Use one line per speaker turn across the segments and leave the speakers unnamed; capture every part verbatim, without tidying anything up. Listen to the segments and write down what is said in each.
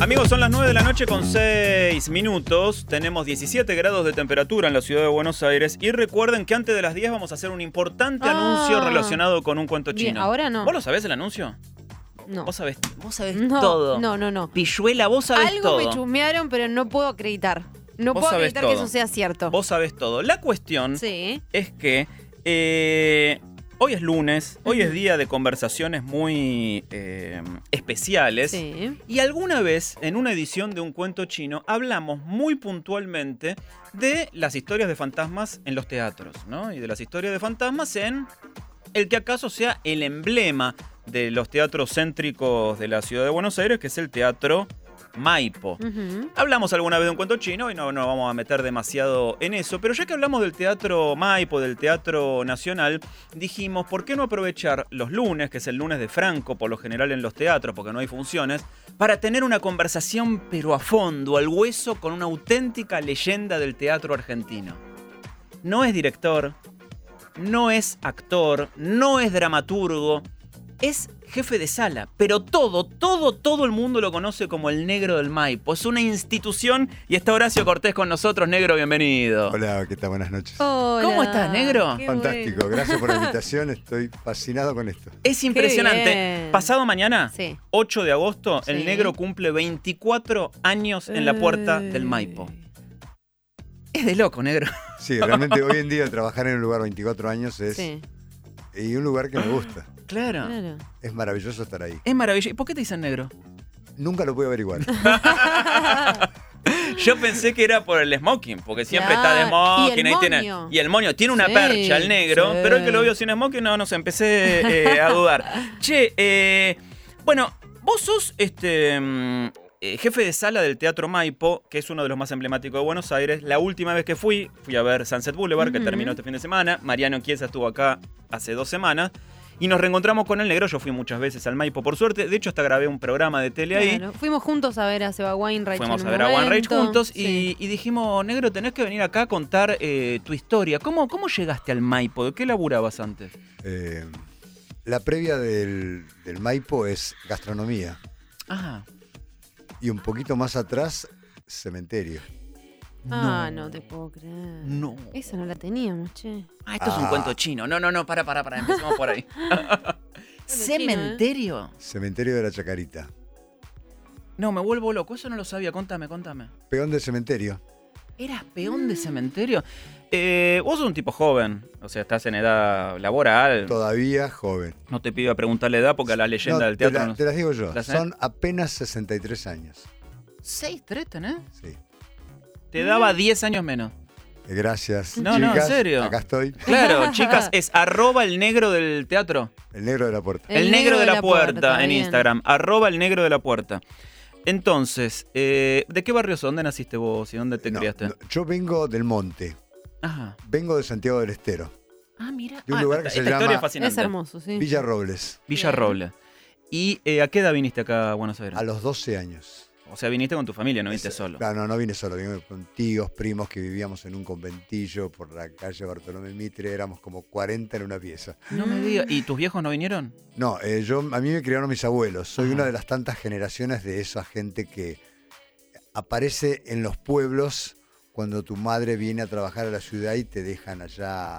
Amigos, son las nueve de la noche con seis minutos. Tenemos diecisiete grados de temperatura en la ciudad de Buenos Aires. Y recuerden que antes de las diez vamos a hacer un importante
Ah.
anuncio relacionado con un cuento chino.
Bien, ¿ahora no?
¿Vos lo sabés el anuncio?
No.
Vos sabés, vos sabés
No,
todo.
no, no, no.
Pilluela, vos sabés
Algo
todo.
me chusmearon, pero no puedo acreditar. No
Vos
puedo
sabés
acreditar que
todo.
eso sea cierto.
Vos sabés todo. La cuestión
Sí.
es que eh, hoy es lunes, hoy
Ujú.
es día de conversaciones muy eh, especiales.
Sí.
Y alguna vez, en una edición de Un Cuento Chino, hablamos muy puntualmente de las historias de fantasmas en los teatros, ¿no? Y de las historias de fantasmas en el que acaso sea el emblema de los teatros céntricos de la ciudad de Buenos Aires, que es el Teatro Maipo.
Ujú.
Hablamos alguna vez de Un Cuento Chino y no nos vamos a meter demasiado en eso, pero ya que hablamos del Teatro Maipo, del Teatro Nacional, dijimos, ¿por qué no aprovechar los lunes, que es el lunes de Franco por lo general en los teatros, porque no hay funciones, para tener una conversación pero a fondo, al hueso, con una auténtica leyenda del teatro argentino? No es director, no es actor, no es dramaturgo, es jefe de sala, pero todo, todo, todo el mundo lo conoce como el Negro del Maipo. Es una institución y está Horacio Cortés con nosotros. Negro, bienvenido.
Hola, ¿qué tal? Buenas noches.
Hola.
¿Cómo estás, negro?
Qué
Fantástico,
bueno.
gracias por la invitación, estoy fascinado con esto.
Es impresionante.
bien.
Pasado mañana,
Sí.
ocho de agosto, el
Sí.
Negro cumple veinticuatro años en la puerta del Maipo. Es de loco, Negro.
Sí, realmente hoy en día trabajar en un lugar veinticuatro años es
Sí.
y un lugar que me gusta.
Claro.
Claro.
Es maravilloso estar ahí.
Es maravilloso. ¿Y por qué te dicen negro?
Nunca lo pude averiguar.
Yo pensé que era por el smoking, porque siempre
Claro.
está de smoking.
Y el
ahí tiene,
moño.
y el moño. Tiene una
Sí,
percha el negro,
sí.
pero el que lo vio sin smoking, no, no sé, empecé eh, a dudar. Che, eh, bueno, vos sos este mm, eh, jefe de sala del Teatro Maipo, que es uno de los más emblemáticos de Buenos Aires. La última vez que fui, fui a ver Sunset Boulevard, que
Ujú.
terminó este fin de semana. Mariano Chiesa estuvo acá hace dos semanas. Y nos reencontramos con el negro. Yo fui muchas veces al Maipo, por suerte. De hecho, hasta grabé un programa de tele ahí.
Claro. Fuimos juntos a ver a Seba Weinreich.
Fuimos
en
a
un
ver a One Rage
momento.
juntos
Sí.
y, y dijimos, negro, tenés que venir acá a contar eh, tu historia. ¿Cómo, ¿Cómo llegaste al Maipo? ¿De qué laburabas antes?
Eh, la previa del, del Maipo es gastronomía
Ah,
y un poquito más atrás, cementerio.
Ah, no te puedo creer.
no.
Esa no la teníamos, che.
Ah, esto es un
Ah.
cuento chino. No, no, no, para, para, para. Empecemos por ahí. ¿Cementerio?
Cementerio de la Chacarita.
No, me vuelvo loco. Eso no lo sabía. Contame, contame.
Peón del cementerio.
¿Eras peón de cementerio? Eh, vos sos un tipo joven. O sea, estás en edad laboral.
Todavía joven.
No te pido a preguntar la edad porque a la leyenda
No,
del
te,
teatro...
la-
no-
te las digo yo.
¿La sabés?
Son apenas sesenta y tres años.
¿seis tres tenés?
Sí.
Te daba diez años menos.
Eh, Gracias.
No, no, en
chicas.
serio.
Acá estoy.
Claro, chicas, es arroba el negro del teatro.
El negro de la puerta.
El, negro, de la, puerta, en
bien.
Instagram. Arroba el negro de la puerta. Entonces, eh, ¿de qué barrio sos? ¿Dónde naciste vos y dónde te
No,
criaste?
no, yo vengo del monte.
Ajá.
Vengo de Santiago del Estero.
Ah, mira.
De un
Ah,
lugar
esta,
que se
esta
llama-
historia es fascinante.
Es hermoso, sí.
Villa Robles.
Villa
Bien.
Roble. ¿Y eh, a qué edad viniste acá a Buenos Aires?
A los doce años.
O sea, viniste con tu familia, no viniste
Ese-
solo.
No, no, no vine solo. Vine con tíos, primos que vivíamos en un conventillo por la calle Bartolomé Mitre. Éramos como cuarenta en una pieza.
No me digas. ¿Y tus viejos no vinieron?
No, eh, yo, a mí me criaron mis abuelos. Soy
Ajá.
una de las tantas generaciones de esa gente que aparece en los pueblos cuando tu madre viene a trabajar a la ciudad y te dejan allá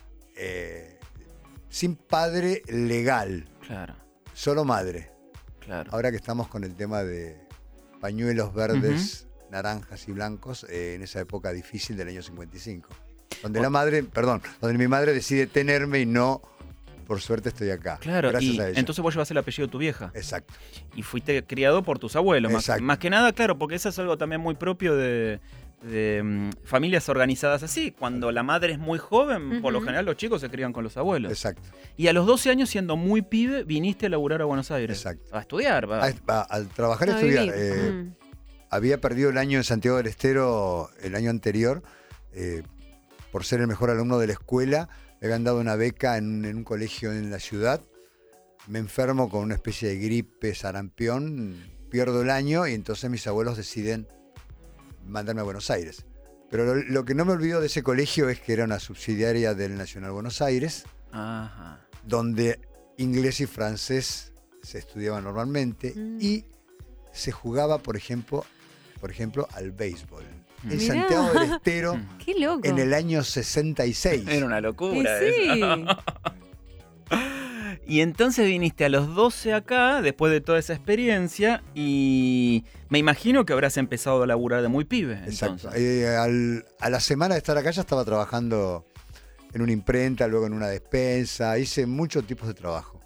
eh, sin padre legal,
Claro,
solo madre.
claro.
Ahora que estamos con el tema de pañuelos verdes, naranjas y blancos, eh, en esa época difícil del año cincuenta y cinco. Donde la madre, perdón, donde mi madre decide tenerme y no, por suerte estoy acá.
Claro,
gracias
y
a ella.
entonces vos llevas el apellido de tu vieja.
Exacto.
Y fuiste criado por tus abuelos. Más,
Exacto.
más que nada, claro, porque eso es algo también muy propio de, de, mm, familias organizadas así. Cuando la madre es muy joven, por lo
Ujú.
general los chicos se crían con los abuelos.
Exacto.
Y a los doce años, siendo muy pibe, viniste a laburar a Buenos Aires.
Exacto.
A estudiar, va.
A- a- al trabajar y
A
estudiar,
vivir.
eh,
Mm.
había perdido el año en Santiago del Estero el año anterior, eh, por ser el mejor alumno de la escuela. Me habían dado una beca en, en un colegio en la ciudad. Me enfermo con una especie de gripe, sarampión, pierdo el año y entonces mis abuelos deciden mandarme a Buenos Aires. Pero lo, lo que no me olvido de ese colegio es que era una subsidiaria del Nacional Buenos Aires,
Ajá.
donde inglés y francés se estudiaban normalmente
Mm.
y se jugaba, por ejemplo, por ejemplo, al béisbol. En
Mirá.
Santiago del Estero,
Qué loco.
en el año sesenta y seis.
Era una
Y
locura
sí.
eso. Y entonces viniste a los doce acá, después de toda esa experiencia, y me imagino que habrás empezado a laburar de muy pibe.
Exacto.
Entonces.
Eh, al- a la semana de estar acá ya estaba trabajando en una imprenta, luego en una despensa. Hice muchos tipos de trabajo.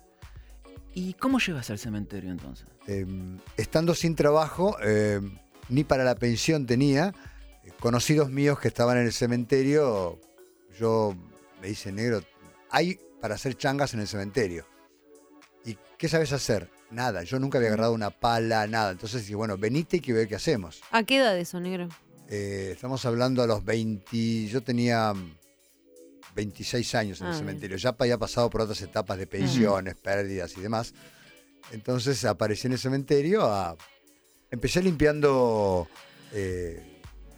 ¿Y cómo llegas al cementerio entonces?
Eh, estando sin trabajo, eh, ni para la pensión tenía. eh, Conocidos míos que estaban en el cementerio, yo me dice, negro, hay para hacer changas en el cementerio. ¿Y qué sabes hacer? Nada, yo nunca había agarrado una pala, nada. Entonces dije, bueno, venite y que ve qué hacemos.
¿A qué edad eso, negro?
Eh, estamos hablando a los veinte, yo tenía veintiséis años en
Ah,
el
bien.
cementerio. Ya había pasado por otras etapas de pensiones, pérdidas y demás. Entonces aparecí en el cementerio. A, empecé limpiando eh,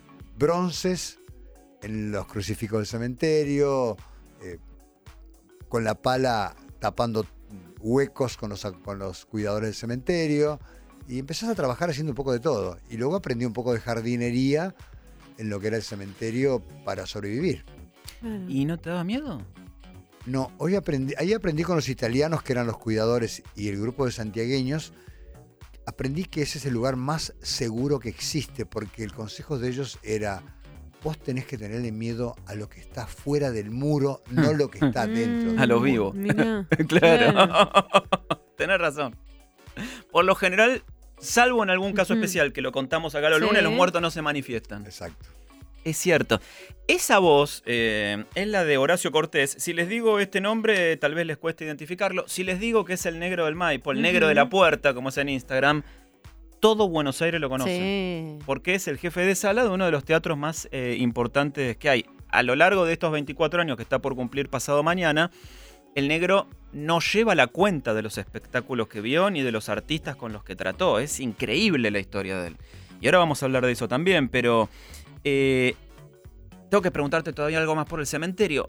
bronces en los crucifijos del cementerio, eh, con la pala tapando huecos con los, con los cuidadores del cementerio. Y empezás a trabajar haciendo un poco de todo. Y luego aprendí un poco de jardinería en lo que era el cementerio para sobrevivir.
Claro.
¿Y no te daba miedo?
No, hoy aprendí, ahí aprendí con los italianos que eran los cuidadores y el grupo de santiagueños. Aprendí que ese es el lugar más seguro que existe, porque el consejo de ellos era: vos tenés que tenerle miedo a lo que está fuera del muro, no lo que está dentro.
Mm,
A lo vivo.
Mirá.
Claro. Tenés razón. Por lo general, salvo en algún caso
Ujú.
especial, que lo contamos acá los
Sí.
lunes, los muertos no se manifiestan.
Exacto.
Es cierto. Esa voz eh, es la de Horacio Cortés. Si les digo este nombre, tal vez les cueste identificarlo. Si les digo que es el negro del Maipo, el negro
Ujú.
de la puerta, como es en Instagram, todo Buenos Aires lo conoce.
Sí.
Porque es el jefe de sala de uno de los teatros más eh, importantes que hay. A lo largo de estos veinticuatro años que está por cumplir pasado mañana, el negro no lleva la cuenta de los espectáculos que vio ni de los artistas con los que trató. Es increíble la historia de él. Y ahora vamos a hablar de eso también, pero eh, tengo que preguntarte todavía algo más por el cementerio.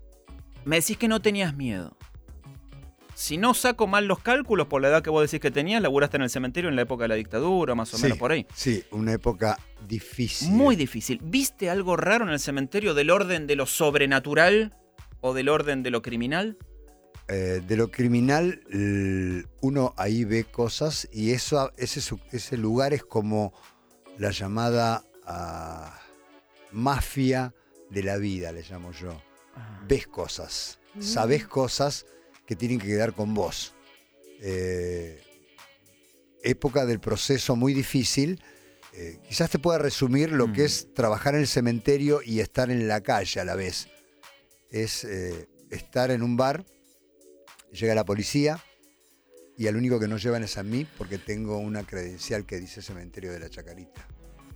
Me decís que no tenías miedo. Si no saco mal los cálculos, por la edad que vos decís que tenías, laburaste en el cementerio en la época de la dictadura, más o
Sí,
menos por ahí.
Sí, una época difícil.
Muy difícil. ¿Viste algo raro en el cementerio del orden de lo sobrenatural o del orden de lo criminal?
Eh, de lo criminal, l- uno ahí ve cosas y eso, ese, su- ese lugar es como la llamada ah, mafia de la vida, le llamo yo. Ves cosas,
Mm.
sabes cosas que tienen que quedar con vos. Eh, época del proceso muy difícil. Eh, quizás te pueda resumir lo
Mm.
que es trabajar en el cementerio y estar en la calle a la vez. Es eh, estar en un bar, llega la policía y al único que no llevan es a mí porque tengo una credencial que dice Cementerio de la Chacarita.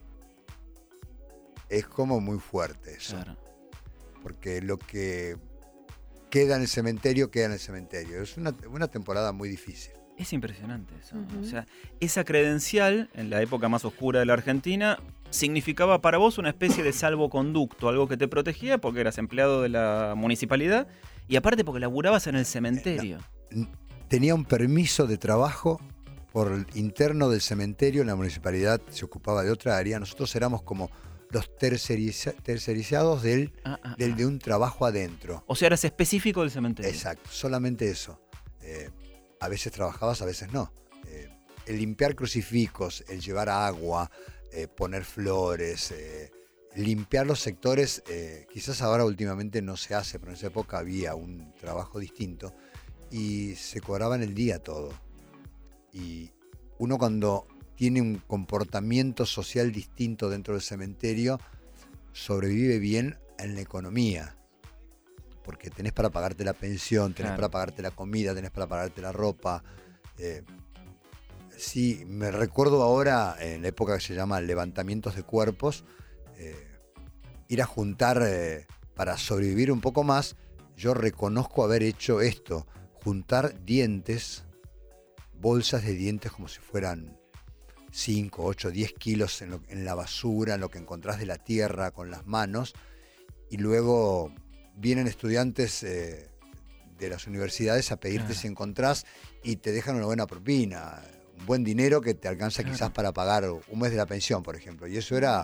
Es como muy fuerte eso.
Claro.
Porque lo que queda en el cementerio, queda en el cementerio. Es una, una temporada muy difícil.
Es impresionante eso.
Ujú.
O sea, esa credencial, en la época más oscura de la Argentina, significaba para vos una especie de salvoconducto, algo que te protegía porque eras empleado de la municipalidad y aparte porque laburabas en el cementerio.
N- Tenía un permiso de trabajo por el interno del cementerio. La municipalidad se ocupaba de otra área. Nosotros éramos como los terceriza- tercerizados del,
Ah, ah,
del
ah.
de un trabajo adentro.
O sea, eras específico del cementerio.
Exacto, solamente eso. Eh, a veces trabajabas, a veces no. Eh, el limpiar crucifijos, el llevar agua, eh, poner flores, eh, limpiar los sectores, eh, quizás ahora últimamente no se hace, pero en esa época había un trabajo distinto y se cobraba en el día todo. Y uno cuando tiene un comportamiento social distinto dentro del cementerio, sobrevive bien en la economía. Porque tenés para pagarte la pensión, tenés
Claro.
para pagarte la comida, tenés para pagarte la ropa. Eh, sí, me recuerdo ahora, en la época que se llama levantamientos de cuerpos, eh, ir a juntar eh, para sobrevivir un poco más. Yo reconozco haber hecho esto, juntar dientes, bolsas de dientes como si fueran cinco, ocho, diez kilos en, lo- en la basura, en lo que encontrás de la tierra con las manos, y luego vienen estudiantes eh, de las universidades a pedirte
Claro.
si encontrás y te dejan una buena propina, un buen dinero que te alcanza claro. quizás para pagar un mes de la pensión, por ejemplo. Y eso era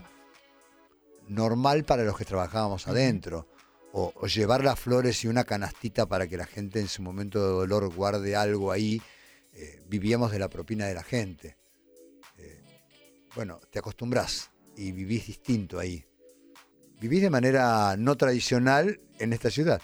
normal para los que trabajábamos adentro. O, o llevar las flores y una canastita para que la gente en su momento de dolor guarde algo ahí. Eh, vivíamos de la propina de la gente. Eh, bueno, te acostumbrás y vivís distinto ahí. Vivís de manera no tradicional en esta ciudad.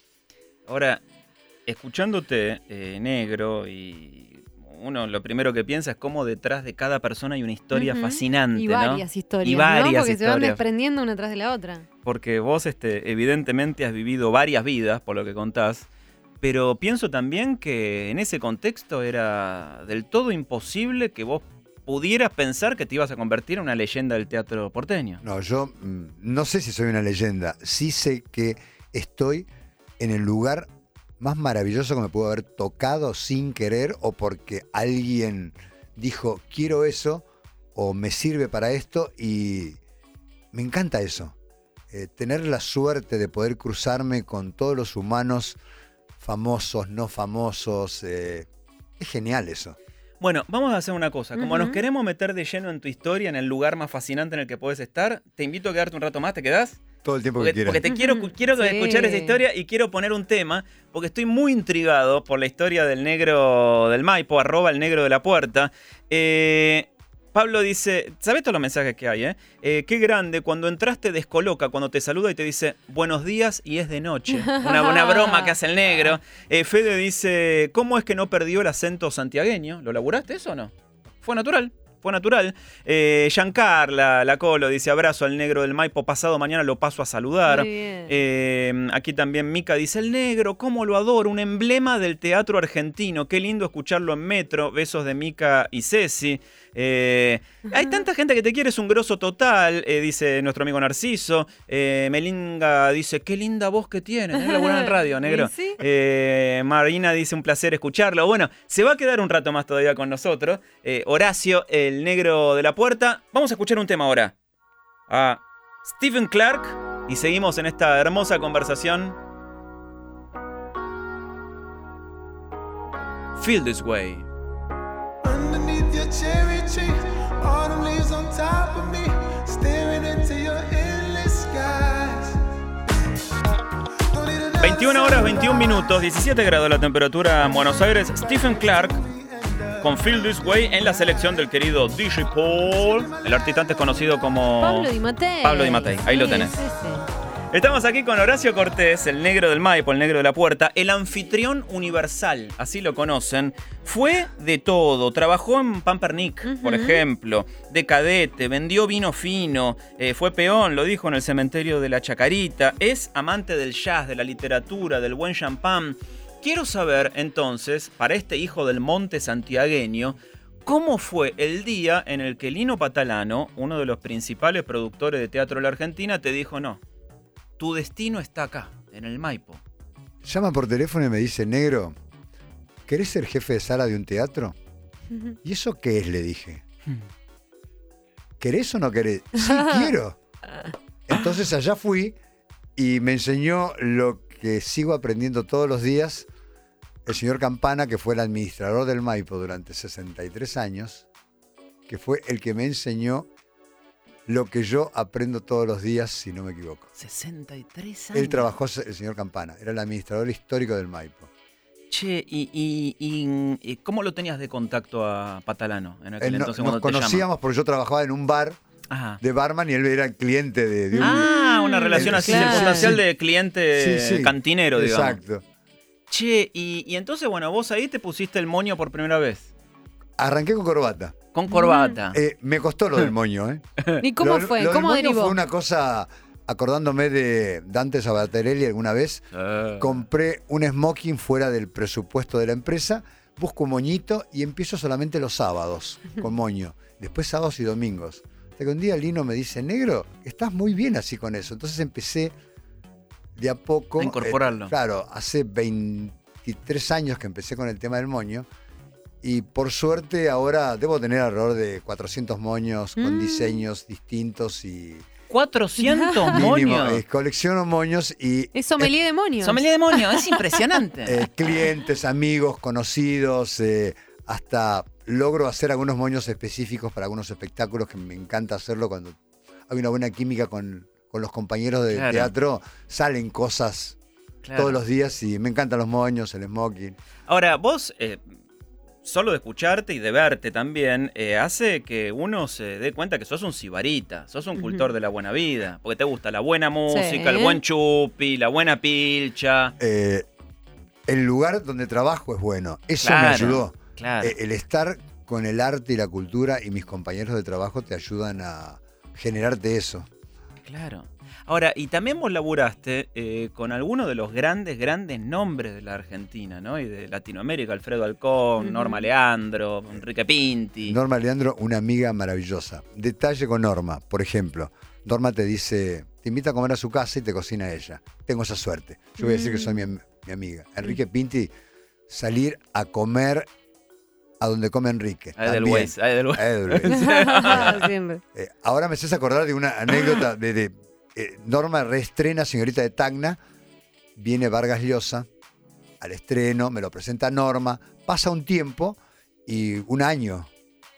Ahora, escuchándote, eh, negro, y uno lo primero que piensa es cómo detrás de cada persona hay una historia uh-huh. fascinante,
y varias
¿no?
historias,
y varias
¿no? Porque
historias.
se van desprendiendo una tras de la otra.
Porque vos, este, evidentemente, has vivido varias vidas, por lo que contás, pero pienso también que en ese contexto era del todo imposible que vos pudieras pensar que te ibas a convertir en una leyenda del teatro porteño.
No, yo mm, no sé si soy una leyenda. Sí sé que estoy en el lugar más maravilloso que me pudo haber tocado sin querer o porque alguien dijo, quiero eso o me sirve para esto y me encanta eso. Eh, tener la suerte de poder cruzarme con todos los humanos famosos, no famosos, eh, es genial eso.
Bueno, vamos a hacer una cosa. Como uh-huh. nos queremos meter de lleno en tu historia, en el lugar más fascinante en el que podés estar, te invito a quedarte un rato más. ¿Te quedás?
Todo el tiempo
porque,
que quieras.
Porque te quiero, quiero sí. escuchar esa historia y quiero poner un tema, porque estoy muy intrigado por la historia del negro del Maipo, arroba el negro de la puerta. Eh... Pablo dice, ¿sabés todos los mensajes que hay? Eh? Eh, qué grande, cuando entraste descoloca, cuando te saluda y te dice buenos días y es de noche. Una, una broma que hace el negro. Eh, Fede dice, ¿cómo es que no perdió el acento santiagueño? ¿Lo laburaste eso o no? Fue natural. Fue natural. Eh, Giancarla, la Colo, dice abrazo al negro del Maipo, pasado mañana lo paso a saludar.
Muy bien.
Eh, aquí también Mica dice, el negro, cómo lo adoro, un emblema del teatro argentino, qué lindo escucharlo en Metro, besos de Mica y Ceci. Eh, hay tanta gente que te quiere, es un grosso total, eh, dice nuestro amigo Narciso. Eh, Melinga dice, qué linda voz que tienes, es laburar en radio, negro.
¿Sí?
Eh, Marina dice, un placer escucharlo. Bueno, se va a quedar un rato más todavía con nosotros. Eh, Horacio, el negro de la puerta. Vamos a escuchar un tema ahora. A Stephen Clark. Y seguimos en esta hermosa conversación. Feel This Way.
Underneath your cherry tree, autumn leaves on top of me, staring into your endless skies.
veintiuna horas, veintiún minutos, diecisiete grados la temperatura en Buenos Aires. Stephen Clark con Feel This Way en la selección del querido D J Paul. El artista antes conocido como
Pablo Di Mattei.
Pablo Di Mattei, ahí
sí,
lo tenés.
Sí, sí.
Estamos aquí con Horacio Cortés, el negro del Maipo, el negro de la puerta, el anfitrión universal, así lo conocen. Fue de todo, trabajó en Pampernick, uh-huh. por ejemplo, de cadete, vendió vino fino, eh, fue peón, lo dijo en el cementerio de la Chacarita, es amante del jazz, de la literatura, del buen champán. Quiero saber, entonces, para este hijo del monte santiagueño, ¿cómo fue el día en el que Lino Patalano, uno de los principales productores de teatro de la Argentina, te dijo no? Tu destino está acá, en el Maipo.
Llama por teléfono y me dice, negro, ¿querés ser jefe de sala de un teatro? ¿Y eso qué es? Le dije. ¿Querés o no querés? Sí, quiero. Entonces allá fui y me enseñó lo que sigo aprendiendo todos los días. El señor Campana, que fue el administrador del Maipo durante sesenta y tres años, que fue el que me enseñó lo que yo aprendo todos los días, si no me equivoco.
sesenta y tres años.
Él trabajó, el señor Campana, era el administrador histórico del Maipo.
Che, ¿y, y, y, y cómo lo tenías de contacto a Patalano en aquel
él
entonces
no,
cuando
nos
te
conocíamos
llama?
porque yo trabajaba en un bar Ajá. de barman y él era el cliente de, de un...
Ah, una relación
el,
así
claro.
circunstancial
sí.
de cliente sí, sí. cantinero, digamos.
Exacto.
Che, y, y entonces, bueno, vos ahí te pusiste el moño por primera vez.
Arranqué con corbata.
Con corbata.
Eh, me costó lo del moño, ¿eh?
¿Y cómo
lo,
fue?
Lo
¿Cómo
del moño
derivó?
Fue una cosa, acordándome de Dante Sabaterelli alguna vez, uh. compré un smoking fuera del presupuesto de la empresa, busco un moñito y empiezo solamente los sábados con moño. Después sábados y domingos. Hasta que un día Lino me dice, negro, estás muy bien así con eso. Entonces empecé de a poco...
A incorporarlo.
Eh, claro, hace veintitrés años que empecé con el tema del moño. Y por suerte ahora debo tener alrededor de cuatrocientos moños con mm. diseños distintos y...
¿cuatrocientos moños?
Eh, colecciono moños y...
Es sommelier
eh,
de moños.
Sommelier de moños, es impresionante.
Eh, clientes, amigos, conocidos, eh, hasta logro hacer algunos moños específicos para algunos espectáculos que me encanta hacerlo cuando hay una buena química con, con los compañeros de
Claro.
teatro, salen cosas
Claro.
todos los días y me encantan los moños, el smoking.
Ahora, vos, eh, solo de escucharte y de verte también, eh, hace que uno se dé cuenta que sos un sibarita, sos un
Ujú.
cultor de la buena vida, porque te gusta la buena música,
Sí.
el buen chupi, la buena pilcha.
Eh, el lugar donde trabajo es bueno, eso
Claro,
me ayudó.
Claro.
Eh, el estar con el arte y la cultura y mis compañeros de trabajo te ayudan a generarte eso.
Claro. Ahora, y también vos laburaste eh, con algunos de los grandes, grandes nombres de la Argentina, ¿no? Y de Latinoamérica, Alfredo Alcón,
Ujú.
Norma Leandro, Enrique Pinti.
Norma Leandro, una amiga maravillosa. Detalle con Norma, por ejemplo. Norma te dice, te invita a comer a su casa y te cocina ella. Tengo esa suerte. Yo voy a decir que soy mi, am- mi amiga. Enrique Pinti, salir a comer a donde come Enrique.
A Edelweiss,
También.
a Edelweiss.
A Edelweiss.
Siempre.
Eh, ahora me haces acordar de una anécdota de, de eh, Norma reestrena Señorita de Tacna, viene Vargas Llosa al estreno, me lo presenta Norma, pasa un tiempo y un año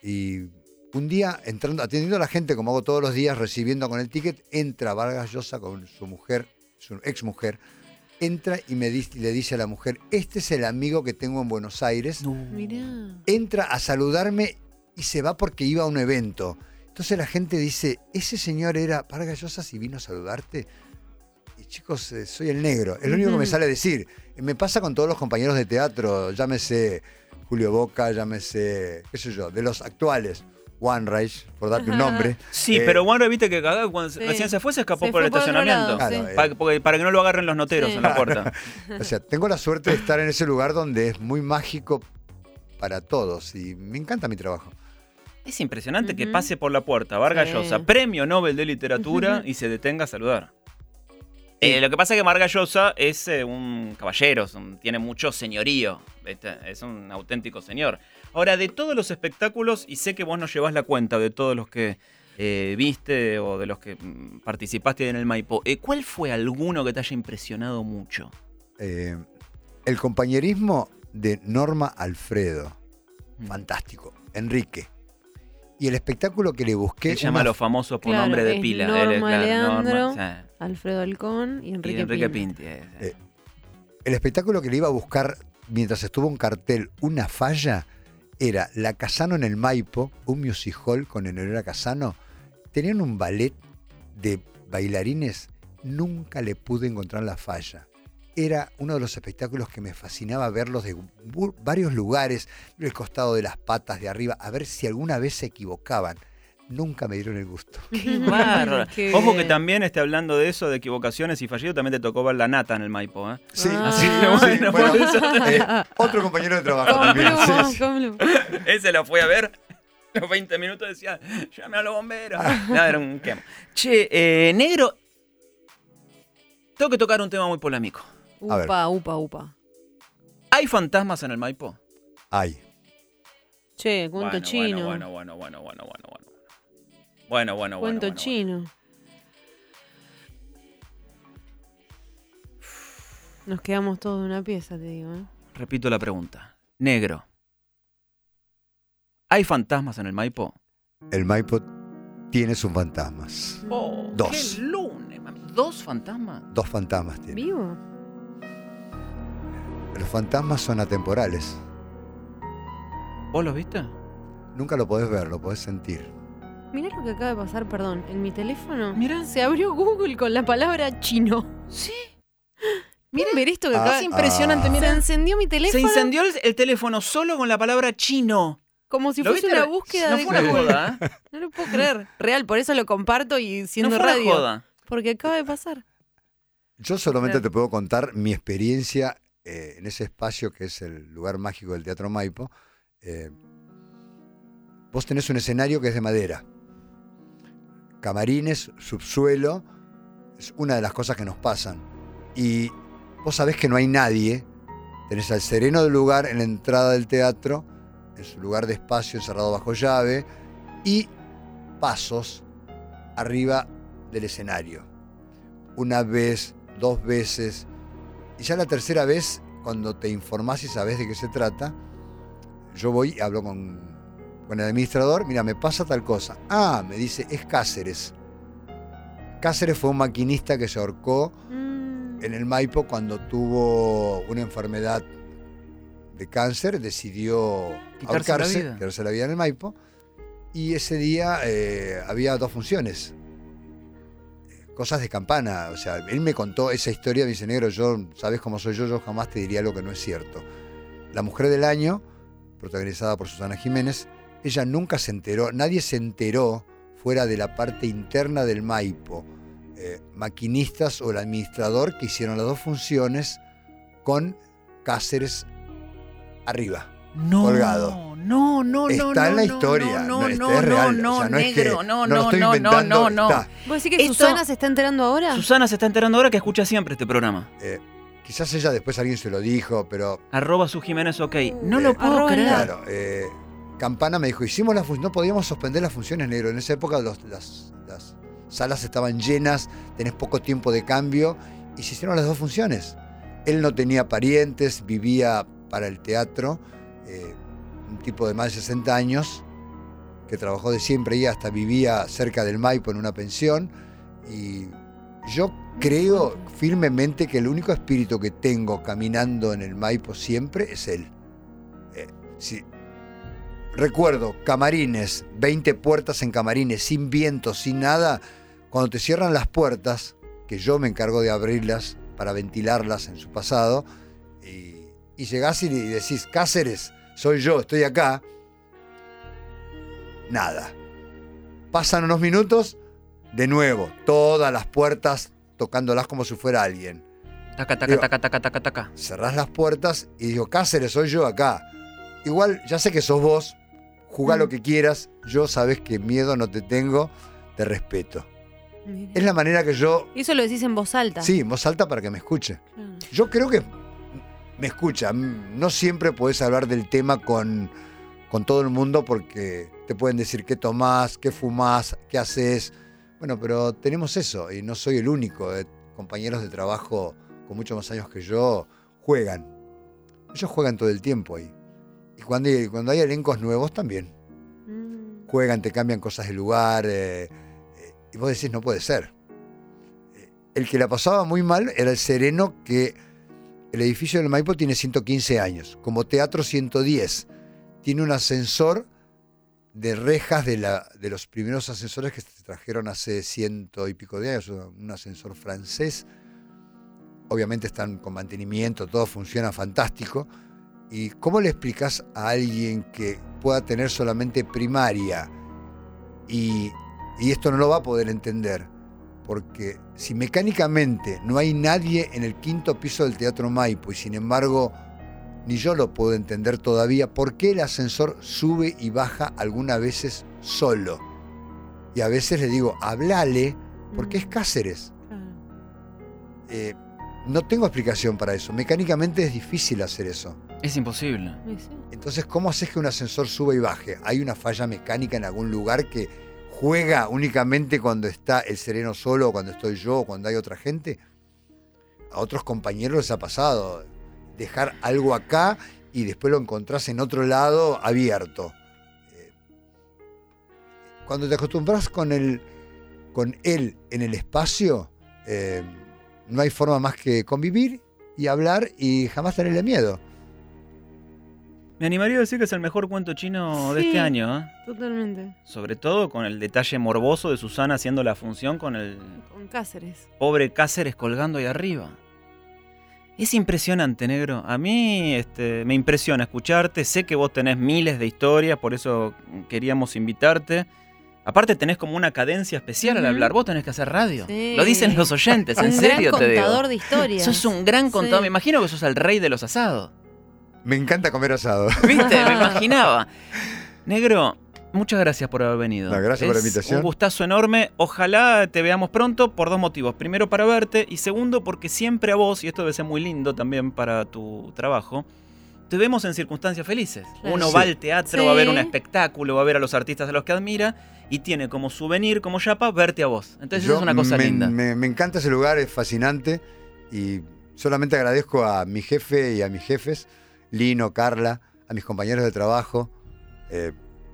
y un día entrando, atendiendo a la gente como hago todos los días, recibiendo con el ticket, entra Vargas Llosa con su mujer, su ex mujer, entra y me dice, y le dice a la mujer, este es el amigo que tengo en Buenos Aires,
Mirá.
entra a saludarme y se va porque iba a un evento. Entonces la gente dice, ¿ese señor era Vargas Llosa y vino a saludarte? Y chicos, eh, soy el negro. Es lo único que me
Ujú.
sale decir. Me pasa con todos los compañeros de teatro, llámese Julio Boca, llámese, qué sé yo, de los actuales. One Reich, por darte un nombre.
Sí,
Eh,
pero Juan viste que cagá, cuando
Sí.
recién se fue, se escapó
Se
por el
fue por otro
estacionamiento.
lado,
Claro,
sí.
eh,
Pa- porque- para que no lo agarren los noteros
Sí.
en la puerta.
O sea, tengo la suerte de estar en ese lugar donde es muy mágico para todos y me encanta mi trabajo.
Es impresionante que
Ujú.
pase por la puerta Vargas
Sí.
Llosa, premio Nobel de Literatura,
Ujú.
y se detenga a saludar. Eh, lo que pasa es que Vargas Llosa es eh, un caballero, es un- tiene mucho señorío, ¿viste? Es un auténtico señor. Ahora, de todos los espectáculos, y sé que vos no llevás la cuenta de todos los que eh, viste o de los que mm, participaste en el Maipo, eh, ¿cuál fue alguno que te haya impresionado mucho?
Eh, el compañerismo de Norma Alfredo,
Mm.
fantástico. Enrique. Y el espectáculo que le busqué.
Que llama
una-
a los famosos por
Claro,
nombre de
es
pila.
Norma
Él es, claro,
Leandro,
Norma, sí.
Alfredo Alcón y
Y
Enrique,
Enrique
Pinti.
Pinti. eh, sí.
Eh, El espectáculo que le iba a buscar mientras estuvo en cartel Una Falla era La Casano en el Maipo, un music hall con Enelera Casano. Tenían un ballet de bailarines, nunca le pude encontrar la falla. Era uno de los espectáculos que me fascinaba verlos de bu- varios lugares, el costado de las patas de arriba, a ver si alguna vez se equivocaban. Nunca me dieron el gusto.
Qué bárbaro.
Qué
Ojo que
bien.
también esté hablando de eso, de equivocaciones y fallidos, también te tocó ver la nata en el Maipo, ¿eh?
Sí,
Ah.
sí,
Así que
sí,
bueno,
bueno,
por eso te-
eh, otro compañero de trabajo
Con
también. sí,
Blue,
sí.
con Blue.
Ese lo fue a ver. Los veinte minutos decía, llame a los bomberos. No, era un quemo. Che, eh, negro. Tengo que tocar un tema muy polémico.
A ver.
Upa, upa, upa.
¿Hay fantasmas en el Maipo?
Ay,
Che, cuento
bueno,
chino.
Bueno, bueno, bueno, bueno, bueno, bueno. Bueno, bueno, bueno.
Cuento
bueno,
chino. Nos quedamos todos en una pieza, te digo, ¿eh?
bueno. Repito la pregunta. Negro. ¿Hay fantasmas en el Maipo?
el Maipo tiene sus fantasmas.
Oh,
Dos.
¡Qué lunes, mami! ¿Dos fantasmas?
Dos fantasmas tiene.
¿Vivo?
Los fantasmas son atemporales.
¿Vos los viste?
Nunca lo podés ver, lo podés sentir.
Mirá lo que acaba de pasar, perdón. En mi teléfono
Mirá.
se abrió Google con la palabra chino.
Sí.
Miren ver esto que
Ah,
acaba
Es impresionante,
ah.
mira.
Se encendió mi
Se
teléfono
incendió el, el teléfono solo con la palabra chino.
como si
¿Lo
fuese
viste?
una búsqueda
No
de
fue una
Google.
joda, ¿eh?
No lo puedo creer. Real, por eso lo comparto y siendo
No fue una
radio.
joda.
Porque acaba de pasar.
Yo solamente
Claro.
te puedo contar mi experiencia eh, en ese espacio que es el lugar mágico del Teatro Maipo. Eh, vos tenés un escenario que es de madera. Camarines, subsuelo, es una de las cosas que nos pasan. Y vos sabés que no hay nadie. Tenés al sereno del lugar en la entrada del teatro, en su lugar de espacio encerrado bajo llave, y pasos arriba del escenario. Una vez, dos veces, y ya la tercera vez, cuando te informás y sabés de qué se trata, yo voy y hablo con con el administrador, mira, me pasa tal cosa. Ah, me dice, es Cáceres. Cáceres fue un maquinista que se ahorcó
Mm.
en el Maipo cuando tuvo una enfermedad de cáncer, decidió
Quitarse la
ahorcarse,
vida.
quitarse la vida en el Maipo, y ese día eh, había dos funciones. Cosas de campana, o sea, él me contó esa historia, me dice, negro, yo, sabes cómo soy yo, yo jamás te diría algo que no es cierto. La Mujer del Año, protagonizada por Susana Jiménez, ella nunca se enteró, nadie se enteró fuera de la parte interna del Maipo, eh, maquinistas o el administrador que hicieron las dos funciones con Cáceres arriba.
No,
colgado.
no, no, no,
Está
no,
en la
no,
historia,
no,
no,
no,
está
no,
es real,
no,
o sea, no es que
negro, no,
no lo
no,
estoy
no, no,
inventando,
no, no.
está.
¿Vos decís que
Esto-
Susana se está enterando ahora?
Susana se está enterando ahora que escucha siempre este programa.
Eh, quizás ella después alguien se lo dijo, pero
Arroba su Jiménez OK. No
Eh,
lo puedo
arroba
creer.
la-
claro, eh, Campana me dijo, hicimos la función, no podíamos suspender las funciones, negro. En esa época los- las, las salas estaban llenas, tenés poco tiempo de cambio, y se hicieron las dos funciones. Él no tenía parientes, vivía para el teatro, eh, un tipo de más de sesenta años, que trabajó de siempre y hasta vivía cerca del Maipo en una pensión, y yo creo firmemente que el único espíritu que tengo caminando en el Maipo siempre es él. Eh, sí. Recuerdo, camarines, veinte puertas en camarines, sin viento, sin nada. Cuando te cierran las puertas, que yo me encargo de abrirlas para ventilarlas en su pasado, y, y llegás y decís, Cáceres, soy yo, estoy acá. Nada. Pasan unos minutos, de nuevo, todas las puertas tocándolas como si fuera alguien.
Taca, taca,
Digo-
taca, taca, taca, taca.
Cerrás las puertas y digo, Cáceres, soy yo acá. Igual, ya sé que sos vos, jugá
Mm.
lo que quieras, yo sabés que miedo no te tengo, te respeto.
Mirá.
Es la manera que yo...
Y eso lo decís en voz alta.
Sí, en voz alta para que me escuche.
Claro.
Yo creo que me escucha. No siempre podés hablar del tema con, con todo el mundo porque te pueden decir qué tomás, qué fumás, qué haces. Bueno, pero tenemos eso y no soy el único. Eh, compañeros de trabajo con muchos más años que yo juegan. Ellos juegan todo el tiempo ahí. Y cuando hay, cuando hay elencos nuevos también.
Mm.
Juegan, te cambian cosas de lugar. Eh, eh, y vos decís, no puede ser. Eh, el que la pasaba muy mal era el Sereno, que el edificio del Maipo tiene ciento quince años. Como teatro, ciento diez. Tiene un ascensor de rejas de, la, de los primeros ascensores que se trajeron hace ciento y pico de años. Un ascensor francés. Obviamente están con mantenimiento, todo funciona fantástico. ¿Y cómo le explicas a alguien que pueda tener solamente primaria y, y esto no lo va a poder entender? Porque si mecánicamente no hay nadie en el quinto piso del Teatro Maipo y sin embargo ni yo lo puedo entender todavía, ¿por qué el ascensor sube y baja algunas veces solo? Y a veces le digo, hablale, porque es Cáceres.
Claro.
Eh, no tengo explicación para eso. Mecánicamente es difícil hacer eso.
Es imposible.
Sí, sí.
Entonces, ¿cómo haces que un ascensor suba y baje? ¿Hay una falla mecánica en algún lugar que juega únicamente cuando está el Sereno solo, o cuando estoy yo, o cuando hay otra gente? A otros compañeros les ha pasado dejar algo acá y después lo encontrás en otro lado abierto. Eh, Cuando te acostumbras con, el, con él en el espacio, eh, no hay forma más que convivir y hablar y jamás tenerle miedo.
Me animaría a decir que es el mejor cuento chino de
Sí.
este año, ¿eh?
Totalmente.
Sobre todo con el detalle morboso de Susana haciendo la función con el
Con Cáceres.
pobre Cáceres colgando ahí arriba. Es impresionante, negro. A mí este, me impresiona escucharte. Sé que vos tenés miles de historias, por eso queríamos invitarte. Aparte tenés como una cadencia especial al
Ujú.
hablar. Vos tenés que hacer radio.
Sí.
Lo dicen los oyentes, en
Un
serio
gran
te digo.
contador de historias.
Sos un gran contador.
Sí.
Me imagino que sos el rey de los asados.
Me encanta comer asado.
¿Viste? Me imaginaba. Negro, muchas gracias por haber venido.
No, gracias por la
Es
invitación.
Un gustazo enorme. Ojalá te veamos pronto por dos motivos. Primero, para verte. Y segundo, porque siempre a vos, y esto debe ser muy lindo también para tu trabajo, te vemos en circunstancias felices.
Claro.
Uno
Sí.
va al teatro,
Sí.
va a ver un espectáculo, va a ver a los artistas a los que admira y tiene como souvenir, como chapa, verte a vos. Entonces
Yo
eso es una cosa
me,
linda.
Me, me encanta ese lugar, es fascinante y solamente agradezco a mi jefe y a mis jefes, Lino, Carla, a mis compañeros de trabajo, eh,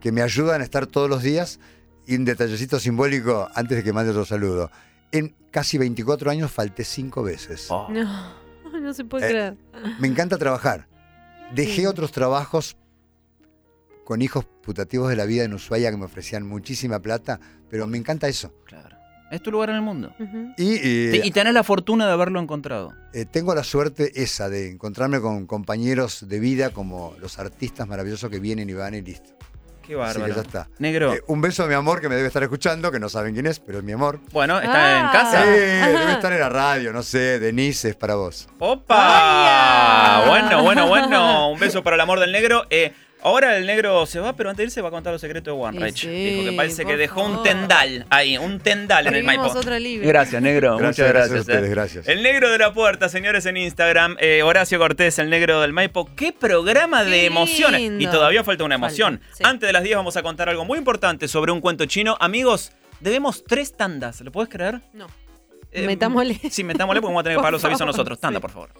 que me ayudan a estar todos los días. Y un detallecito simbólico antes de que mande otro saludo. En casi veinticuatro años falté cinco veces.
Oh.
No, no se puede
Eh,
creer.
Me encanta trabajar. Dejé
Sí.
otros trabajos con hijos putativos de la vida en Ushuaia que me ofrecían muchísima plata, pero me encanta eso.
Claro. Es tu lugar en el mundo.
Ujú.
Y, eh,
Y tenés la fortuna de haberlo encontrado.
eh, tengo la suerte esa de encontrarme con compañeros de vida como los artistas maravillosos que vienen y van y listo.
Qué
Así
bárbaro.
que ya está.
Negro.
Eh, un beso a mi amor que me debe estar escuchando, que no saben quién es, pero es mi amor.
Bueno, está en
Ah.
casa.
Eh,
Ajá.
debe estar en la radio, no sé, Denise es para vos.
¡Opa!
¡Vaya!
Bueno, bueno, bueno. Un beso para el amor del negro. Eh, ahora el negro se va, pero antes de irse va a contar los secretos de One
Sí,
Rich.
sí,
Dijo que parece que
por
dejó un
favor.
tendal ahí, un tendal en el
Escribimos
Maipo.
otro libro.
Gracias, negro. Muchas
gracias
gracias.
a ustedes,
eh.
gracias.
El negro de la puerta, señores, en Instagram. Eh, Horacio Cortés, el negro del Maipo. ¡Qué programa de
Qué
emociones!
lindo.
Y todavía falta una emoción.
Falta, sí.
Antes de las diez vamos a contar algo muy importante sobre un cuento chino. Amigos, debemos tres tandas. ¿Lo puedes creer?
No.
Eh,
Metámosle.
Sí, metámosle porque vamos a tener que
Por
pagar los avisos
favor,
nosotros. Tanda,
sí.
por favor.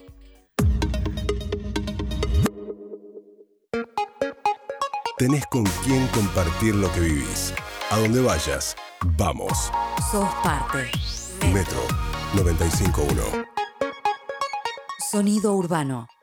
Tenés con quién compartir lo que vivís. A donde vayas, vamos.
Sos parte.
Metro noventa y cinco punto uno.
Sonido urbano.